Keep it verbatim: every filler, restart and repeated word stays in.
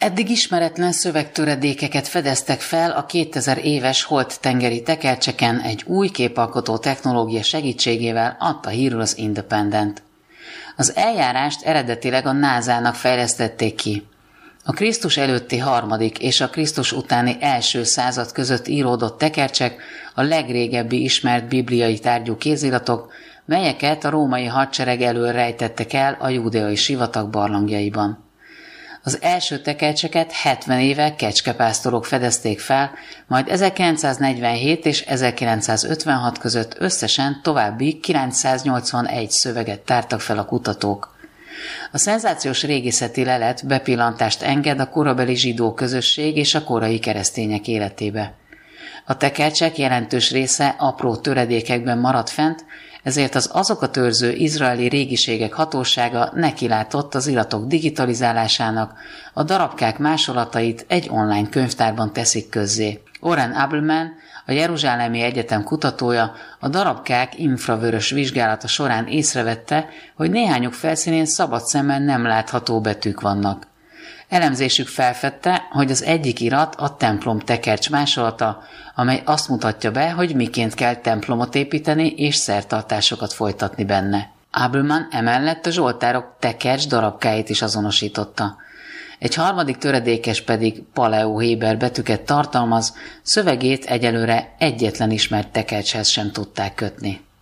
Eddig ismeretlen szövegtöredékeket fedeztek fel a kétezer éves holt tengeri tekercseken egy új képalkotó technológia segítségével, adta hírül az Independent. Az eljárást eredetileg a nászának fejlesztették ki. A Krisztus előtti harmadik és a Krisztus utáni első század között íródott tekercsek a legrégebbi ismert bibliai tárgyú kéziratok, melyeket a római hadsereg elől rejtettek el a júdeai sivatag barlangjaiban. Az első tekercseket hetven éve kecskepásztorok fedezték fel, majd ezerkilencszáznegyvenhét és ezerkilencszázötvenhat között összesen további kilencszáznyolcvanegy szöveget tártak fel a kutatók. A szenzációs régészeti lelet bepillantást enged a korabeli zsidó közösség és a korai keresztények életébe. A tekercsek jelentős része apró töredékekben maradt fent, ezért az azokat őrző izraeli régiségek hatósága nekilátott az iratok digitalizálásának, a darabkák másolatait egy online könyvtárban teszik közzé. Oren Abelman, a Jeruzsálemi Egyetem kutatója, a darabkák infravörös vizsgálata során észrevette, hogy néhányuk felszínén szabad szemmel nem látható betűk vannak. Elemzésük felfedte, hogy az egyik irat a templom tekercs másolata, amely azt mutatja be, hogy miként kell templomot építeni és szertartásokat folytatni benne. Abelman emellett a zsoltárok tekercs darabkáit is azonosította. Egy harmadik töredékes pedig paleohéber betűket tartalmaz, szövegét egyelőre egyetlen ismert tekercshez sem tudták kötni.